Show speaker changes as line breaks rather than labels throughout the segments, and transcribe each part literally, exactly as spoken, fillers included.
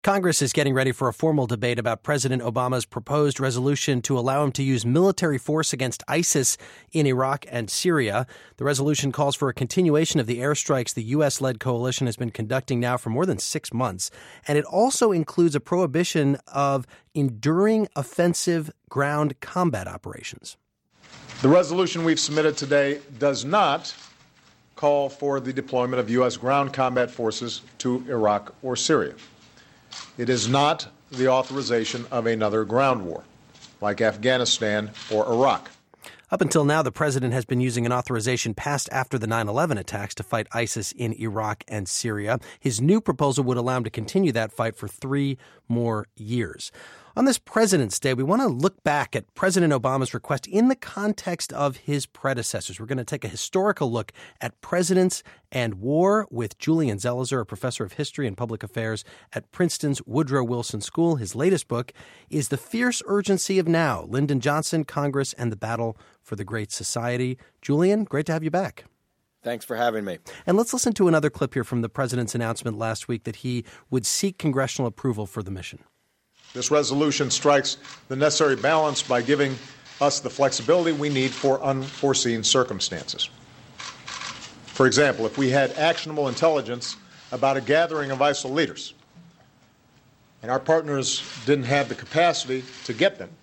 Congress is getting ready for a formal debate about President Obama's proposed resolution to allow him to use military force against ISIS in Iraq and Syria. The resolution calls for a continuation of the airstrikes the U S-led coalition has been conducting now for more than six months. And it also includes a prohibition of enduring offensive ground combat operations.
The resolution we've submitted today does not call for the deployment of U S ground combat forces to Iraq or Syria. It is not the authorization of another ground war, like Afghanistan or Iraq.
Up until now, the president has been using an authorization passed after the nine eleven attacks to fight ISIS in Iraq and Syria. His new proposal would allow him to continue that fight for three more years. On this President's Day, we want to look back at President Obama's request in the context of his predecessors. We're going to take a historical look at presidents and war with Julian Zelizer, a professor of history and public affairs at Princeton's Woodrow Wilson School. His latest book is The Fierce Urgency of Now, Lyndon Johnson, Congress, and the Battle for the Great Society. Julian, great to have you back.
Thanks for having me.
And let's listen to another clip here from the president's announcement last week that he would seek congressional approval for the mission.
This resolution strikes the necessary balance by giving us the flexibility we need for unforeseen circumstances. For example, if we had actionable intelligence about a gathering of ISIL leaders and our partners didn't have the capacity to get them,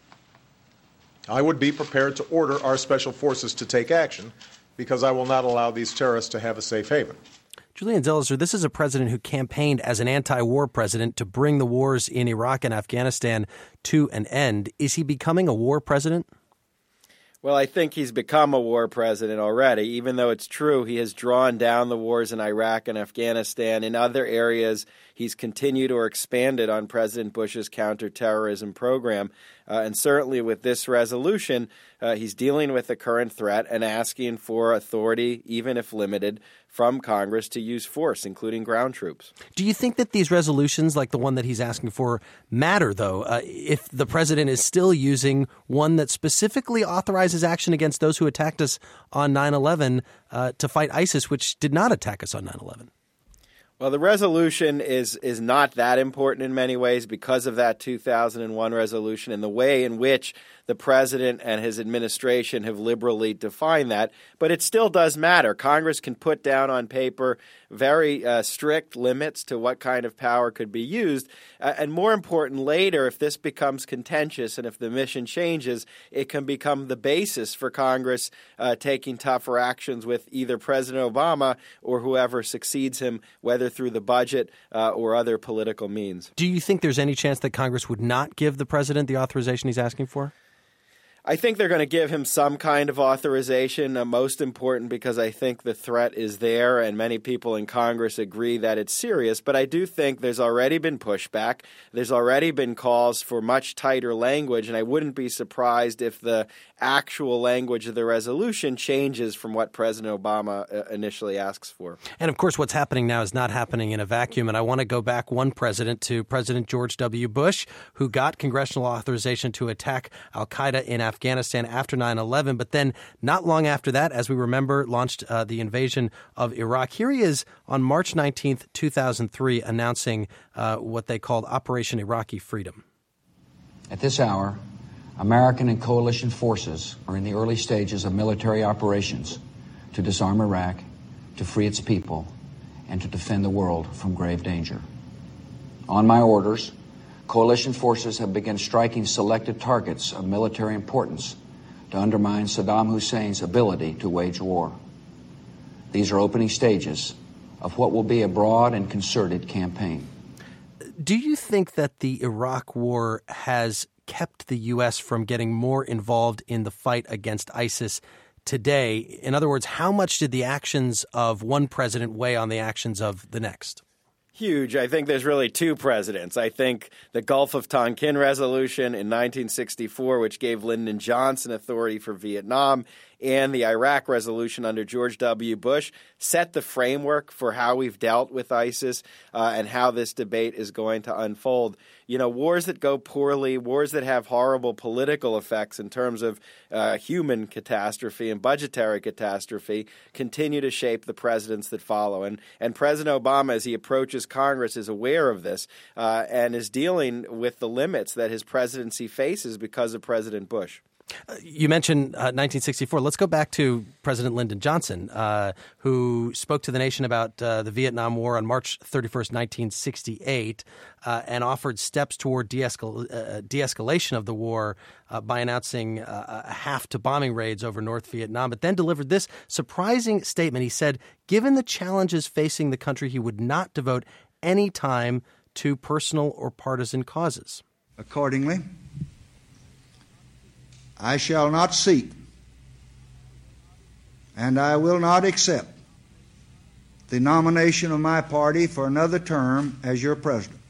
I would be prepared to order our special forces to take action because I will not allow these terrorists to have a safe haven.
Julian Zelizer, this is a president who campaigned as an anti-war president to bring the wars in Iraq and Afghanistan to an end. Is he becoming a war president?
Well, I think he's become a war president already, even though it's true he has drawn down the wars in Iraq and Afghanistan. In other areas, he's continued or expanded on President Bush's counterterrorism program. Uh, and certainly with this resolution, uh, he's dealing with the current threat and asking for authority, even if limited, from Congress to use force, including ground troops.
Do you think that these resolutions, like the one that he's asking for, matter, though, uh, if the president is still using one that specifically authorizes action against those who attacked us on nine eleven uh, to fight ISIS, which did not attack us on nine eleven?
Well, the resolution is is not that important in many ways because of that two thousand one resolution and the way in which the president and his administration have liberally defined that. But it still does matter. Congress can put down on paper very uh, strict limits to what kind of power could be used. Uh, and more important, later, if this becomes contentious and if the mission changes, it can become the basis for Congress uh, taking tougher actions with either President Obama or whoever succeeds him, whether through the budget uh, or other political means.
Do you think there's any chance that Congress would not give the president the authorization he's asking for?
I think they're going to give him some kind of authorization, uh, most important because I think the threat is there and many people in Congress agree that it's serious. But I do think there's already been pushback. There's already been calls for much tighter language, and I wouldn't be surprised if the actual language of the resolution changes from what President Obama uh, initially asks for.
And, of course, what's happening now is not happening in a vacuum. And I want to go back one president to President George W. Bush, who got congressional authorization to attack al-Qaeda in Afghanistan after nine eleven. But then not long after that, as we remember, launched uh, the invasion of Iraq. Here he is on March nineteenth, two thousand three, announcing uh, what they called Operation Iraqi Freedom.
At this hour, American and coalition forces are in the early stages of military operations to disarm Iraq, to free its people, and to defend the world from grave danger. On my orders, coalition forces have begun striking selected targets of military importance to undermine Saddam Hussein's ability to wage war. These are opening stages of what will be a broad and concerted campaign.
Do you think that the Iraq War has kept the U S from getting more involved in the fight against ISIS today? In other words, how much did the actions of one president weigh on the actions of the next?
Huge. I think there's really two presidents. I think the Gulf of Tonkin resolution in nineteen sixty-four, which gave Lyndon Johnson authority for Vietnam, and the Iraq resolution under George W. Bush set the framework for how we've dealt with ISIS uh, and how this debate is going to unfold. You know, wars that go poorly, wars that have horrible political effects in terms of uh, human catastrophe and budgetary catastrophe continue to shape the presidents that follow. And, and President Obama, as he approaches Congress, is aware of this uh, and is dealing with the limits that his presidency faces because of President Bush.
Uh, you mentioned uh, nineteen sixty-four. Let's go back to President Lyndon Johnson, uh, who spoke to the nation about uh, the Vietnam War on March thirty-first, nineteen sixty-eight, uh, and offered steps toward de-escal- uh, de-escalation of the war uh, by announcing uh, a half to bombing raids over North Vietnam, but then delivered this surprising statement. He said, given the challenges facing the country, he would not devote any time to personal or partisan causes.
Accordingly, I shall not seek, and I will not accept the nomination of my party for another term as your president.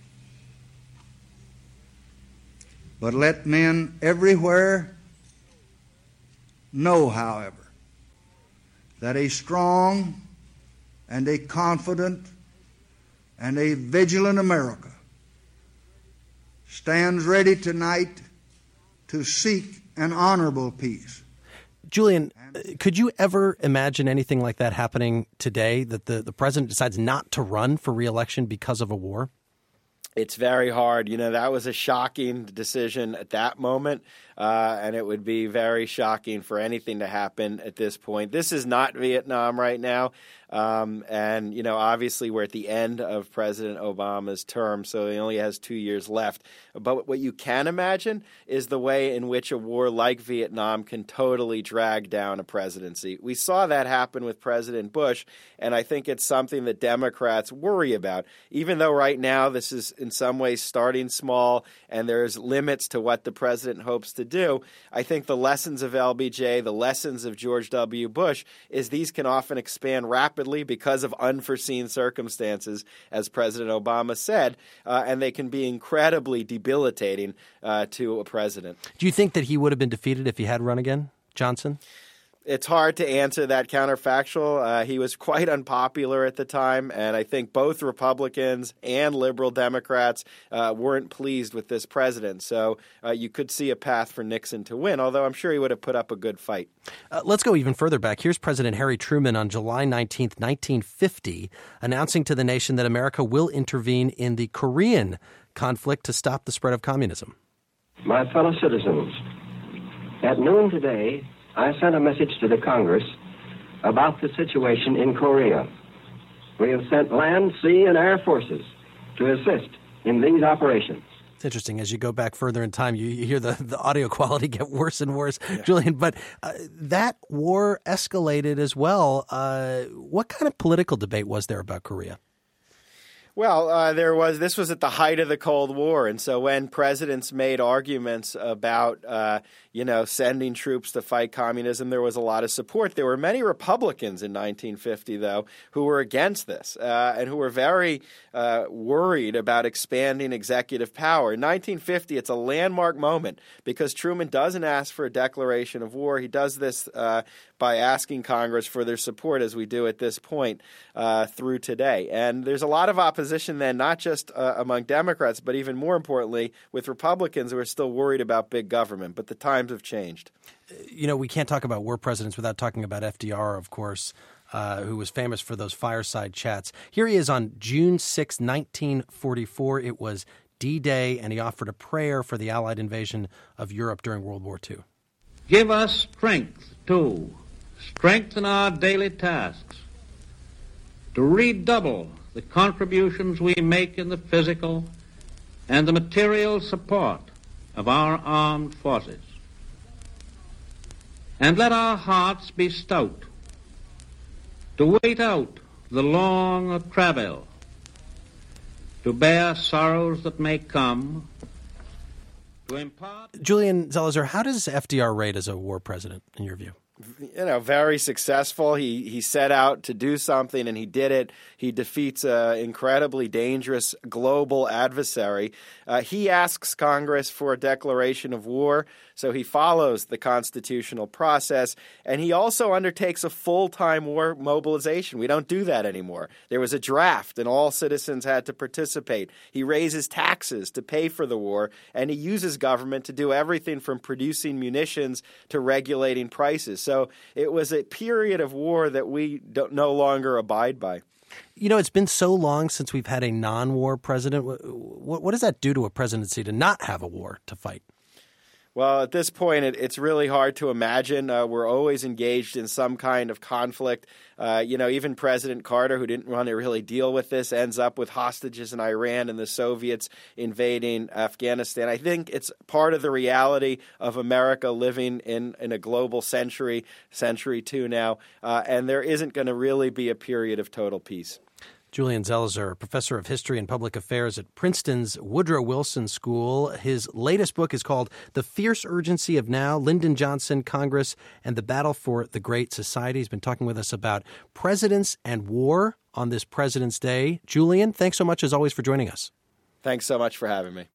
But let men everywhere know, however, that a strong and a confident and a vigilant America stands ready tonight to seek an honorable peace.
Julian, could you ever imagine anything like that happening today, that the, the president decides not to run for re-election because of a war?
It's very hard. You know, that was a shocking decision at that moment, uh, and it would be very shocking for anything to happen at this point. This is not Vietnam right now. Um, and, you know, obviously we're at the end of President Obama's term, so he only has two years left. But what you can imagine is the way in which a war like Vietnam can totally drag down a presidency. We saw that happen with President Bush, and I think it's something that Democrats worry about. Even though right now this is in some ways starting small and there's limits to what the president hopes to do, I think the lessons of L B J, the lessons of George W. Bush, is these can often expand rapidly because of unforeseen circumstances, as President Obama said, uh, and they can be incredibly debilitating uh, to a president.
Do you think that he would have been defeated if he had run again, Johnson?
It's hard to answer that counterfactual. Uh, he was quite unpopular at the time, and I think both Republicans and liberal Democrats uh, weren't pleased with this president. So uh, you could see a path for Nixon to win, although I'm sure he would have put up a good fight.
Uh, let's go even further back. Here's President Harry Truman on July nineteenth, nineteen fifty, announcing to the nation that America will intervene in the Korean conflict to stop the spread of communism.
My fellow citizens, at noon today, I sent a message to the Congress about the situation in Korea. We have sent land, sea, and air forces to assist in these operations.
It's interesting. As you go back further in time, you, you hear the, the audio quality get worse and worse, yeah. Julian. But uh, that war escalated as well. Uh, what kind of political debate was there about Korea?
Well, uh, there was. This was at the height of the Cold War, and so when presidents made arguments about, uh, you know, sending troops to fight communism, there was a lot of support. There were many Republicans in nineteen fifty, though, who were against this uh, and who were very uh, worried about expanding executive power. In nineteen fifty, it's a landmark moment because Truman doesn't ask for a declaration of war. He does this uh, by asking Congress for their support, as we do at this point uh, through today. And there's a lot of opposition. Position then, not just uh, among Democrats, but even more importantly, with Republicans who are still worried about big government. But the times have changed.
You know, we can't talk about war presidents without talking about F D R, of course, uh, who was famous for those fireside chats. Here he is on June sixth, nineteen forty-four. It was D-Day, and he offered a prayer for the Allied invasion of Europe during World War Two.
Give us strength, too. Strengthen our daily tasks. To redouble the contributions we make in the physical and the material support of our armed forces. And let our hearts be stout to wait out the long travail, to bear sorrows that may come, to impart...
Julian Zelizer, how does F D R rate as a war president, in your view?
you know, very successful. He he set out to do something, and he did it. He defeats an incredibly dangerous global adversary. Uh, he asks Congress for a declaration of war, so he follows the constitutional process, and he also undertakes a full-time war mobilization. We don't do that anymore. There was a draft, and all citizens had to participate. He raises taxes to pay for the war, and he uses government to do everything from producing munitions to regulating prices. So it was a period of war that we don't, no longer abide by.
You know, it's been so long since we've had a non-war president. What, what does that do to a presidency to not have a war to fight?
Well, at this point, it, it's really hard to imagine. Uh, we're always engaged in some kind of conflict. Uh, you know, even President Carter, who didn't want to really deal with this, ends up with hostages in Iran and the Soviets invading Afghanistan. I think it's part of the reality of America living in, in a global century, century two now, uh, and there isn't going to really be a period of total peace.
Julian Zelizer, professor of history and public affairs at Princeton's Woodrow Wilson School. His latest book is called The Fierce Urgency of Now, Lyndon Johnson, Congress, and the Battle for the Great Society. He's been talking with us about presidents and war on this President's Day. Julian, thanks so much as always for joining us.
Thanks so much for having me.